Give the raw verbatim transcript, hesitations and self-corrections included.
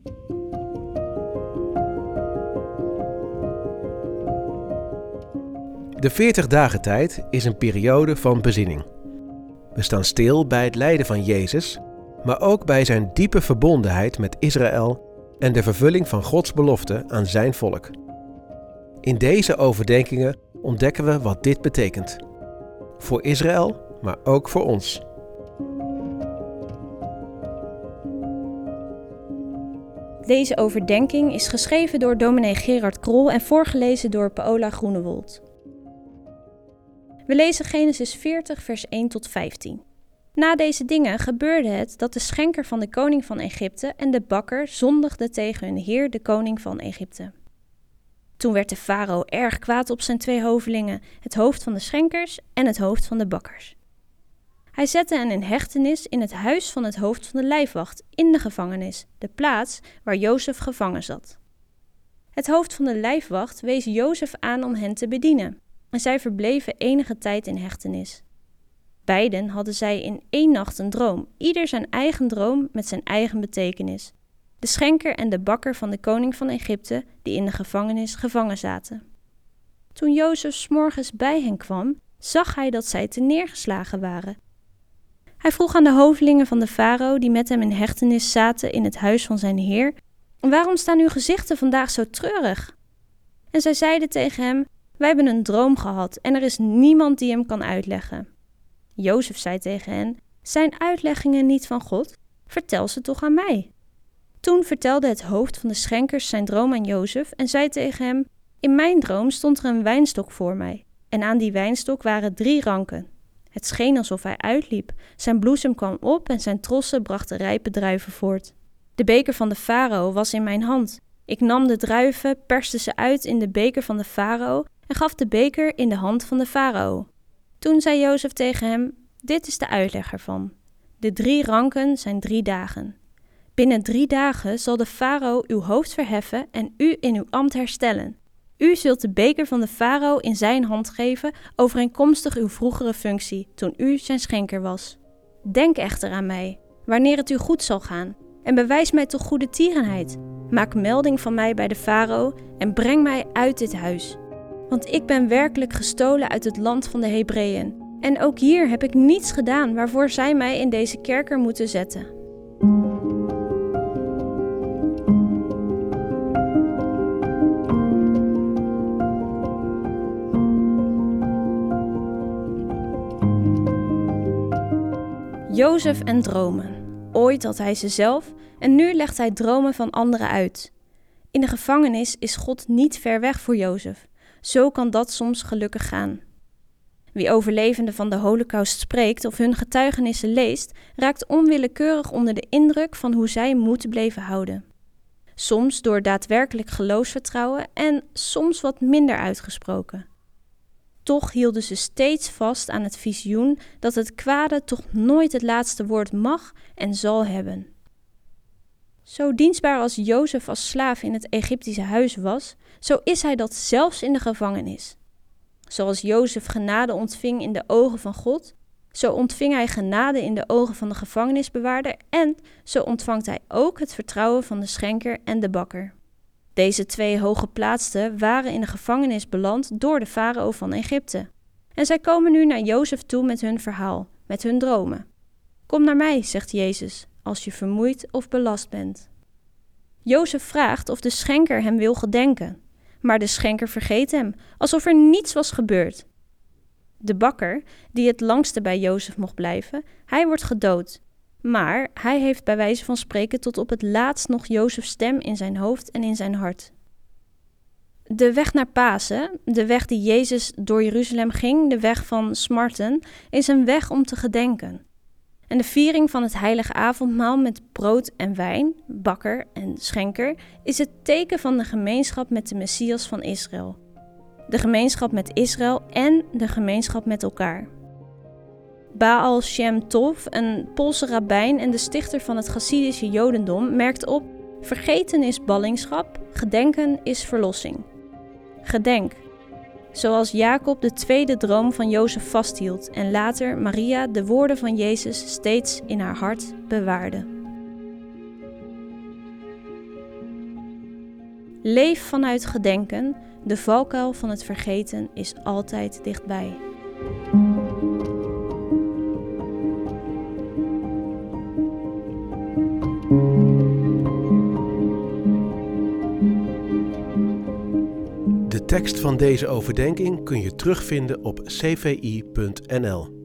De veertig dagen tijd is een periode van bezinning. We staan stil bij het lijden van Jezus, maar ook bij zijn diepe verbondenheid met Israël en de vervulling van Gods belofte aan zijn volk. In deze overdenkingen ontdekken we wat dit betekent. Voor Israël, maar ook voor ons. Deze overdenking is geschreven door dominee Gerard Krol en voorgelezen door Paola Groenewold. We lezen Genesis veertig vers één tot vijftien. Na deze dingen gebeurde het dat de schenker van de koning van Egypte en de bakker zondigden tegen hun heer, de koning van Egypte. Toen werd de farao erg kwaad op zijn twee hovelingen, het hoofd van de schenkers en het hoofd van de bakkers. Hij zette hen in hechtenis in het huis van het hoofd van de lijfwacht, in de gevangenis, de plaats waar Jozef gevangen zat. Het hoofd van de lijfwacht wees Jozef aan om hen te bedienen, en zij verbleven enige tijd in hechtenis. Beiden hadden zij in één nacht een droom, ieder zijn eigen droom met zijn eigen betekenis. De schenker en de bakker van de koning van Egypte, die in de gevangenis gevangen zaten. Toen Jozef 's morgens bij hen kwam, zag hij dat zij te neergeslagen waren. Hij vroeg aan de hovelingen van de farao, die met hem in hechtenis zaten in het huis van zijn heer: waarom staan uw gezichten vandaag zo treurig? En zij zeiden tegen hem: wij hebben een droom gehad en er is niemand die hem kan uitleggen. Jozef zei tegen hen: zijn uitleggingen niet van God? Vertel ze toch aan mij. Toen vertelde het hoofd van de schenkers zijn droom aan Jozef en zei tegen hem: in mijn droom stond er een wijnstok voor mij, en aan die wijnstok waren drie ranken. Het scheen alsof hij uitliep, zijn bloesem kwam op en zijn trossen brachten rijpe druiven voort. De beker van de farao was in mijn hand. Ik nam de druiven, perste ze uit in de beker van de farao en gaf de beker in de hand van de farao. Toen zei Jozef tegen hem: dit is de uitleg ervan. De drie ranken zijn drie dagen. Binnen drie dagen zal de farao uw hoofd verheffen en u in uw ambt herstellen. U zult de beker van de farao in zijn hand geven, overeenkomstig uw vroegere functie, toen u zijn schenker was. Denk echter aan mij, wanneer het u goed zal gaan, en bewijs mij toch goede tierenheid. Maak melding van mij bij de farao en breng mij uit dit huis. Want ik ben werkelijk gestolen uit het land van de Hebreeën. En ook hier heb ik niets gedaan waarvoor zij mij in deze kerker moeten zetten. Jozef en dromen. Ooit had hij ze zelf en nu legt hij dromen van anderen uit. In de gevangenis is God niet ver weg voor Jozef. Zo kan dat soms gelukkig gaan. Wie overlevenden van de Holocaust spreekt of hun getuigenissen leest, raakt onwillekeurig onder de indruk van hoe zij moed bleven houden. Soms door daadwerkelijk geloofsvertrouwen en soms wat minder uitgesproken. Toch hielden ze steeds vast aan het visioen dat het kwade toch nooit het laatste woord mag en zal hebben. Zo dienstbaar als Jozef als slaaf in het Egyptische huis was, zo is hij dat zelfs in de gevangenis. Zoals Jozef genade ontving in de ogen van God, zo ontving hij genade in de ogen van de gevangenisbewaarder en zo ontvangt hij ook het vertrouwen van de schenker en de bakker. Deze twee hooggeplaatsten waren in de gevangenis beland door de farao van Egypte. En zij komen nu naar Jozef toe met hun verhaal, met hun dromen. Kom naar mij, zegt Jezus, als je vermoeid of belast bent. Jozef vraagt of de schenker hem wil gedenken, maar de schenker vergeet hem, alsof er niets was gebeurd. De bakker, die het langste bij Jozef mocht blijven, hij wordt gedood. Maar hij heeft bij wijze van spreken tot op het laatst nog Jozefs stem in zijn hoofd en in zijn hart. De weg naar Pasen, de weg die Jezus door Jeruzalem ging, de weg van smarten, is een weg om te gedenken. En de viering van het heilige avondmaal met brood en wijn, bakker en schenker, is het teken van de gemeenschap met de Messias van Israël. De gemeenschap met Israël en de gemeenschap met elkaar. Baal Shem Tov, een Poolse rabbijn en de stichter van het Chassidische Jodendom, merkt op: vergeten is ballingschap, gedenken is verlossing. Gedenk, zoals Jacob de tweede droom van Jozef vasthield en later Maria de woorden van Jezus steeds in haar hart bewaarde. Leef vanuit gedenken, de valkuil van het vergeten is altijd dichtbij. De tekst van deze overdenking kun je terugvinden op c v i punt n l.